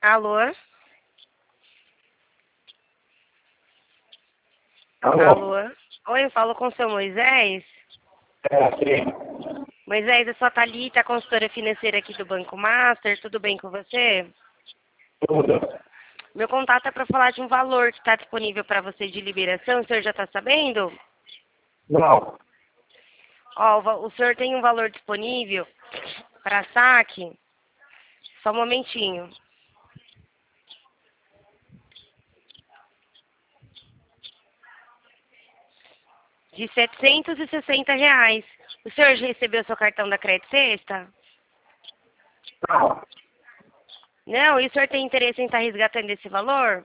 Alô? Alô? Alô? Oi, eu falo com o seu Moisés. Sim. Moisés, eu sou a Thalita, consultora financeira aqui do Banco Master. Tudo bem com você? Tudo. Meu contato é para falar de um valor que está disponível para você de liberação. O senhor já está sabendo? Não. Ó, o senhor tem um valor disponível para saque? Só um momentinho. De R$ 760. O senhor já recebeu seu cartão da Crédito Sexta? Não. Não? E o senhor tem interesse em estar resgatando esse valor?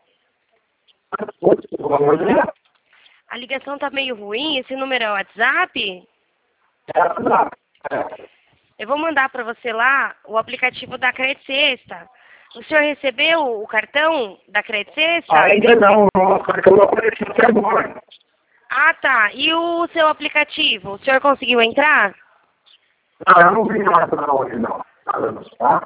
O valor é? A ligação tá meio ruim. Esse número é o WhatsApp? Não. Eu vou mandar para você lá o aplicativo da Crédito Sexta. O senhor recebeu o cartão da Crédito Sexta? Ainda não, porque eu não apareci até agora. Ah, tá. E o seu aplicativo? O senhor conseguiu entrar? Não, eu não vi nada não hoje, não. Tá?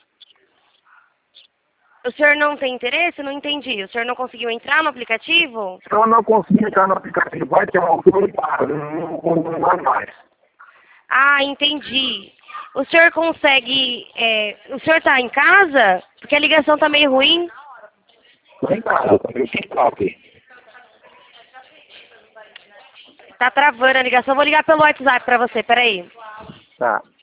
O senhor não tem interesse? Não entendi. O senhor não conseguiu entrar no aplicativo? Se eu não conseguir entrar no aplicativo, vai ter uma altura e para. Não vai mais. Ah, entendi. O senhor consegue... o senhor está em casa? Porque a ligação tá meio ruim. Vem cá, eu também fiz top. Tá travando a ligação. Vou ligar pelo WhatsApp para você. Peraí. Tá.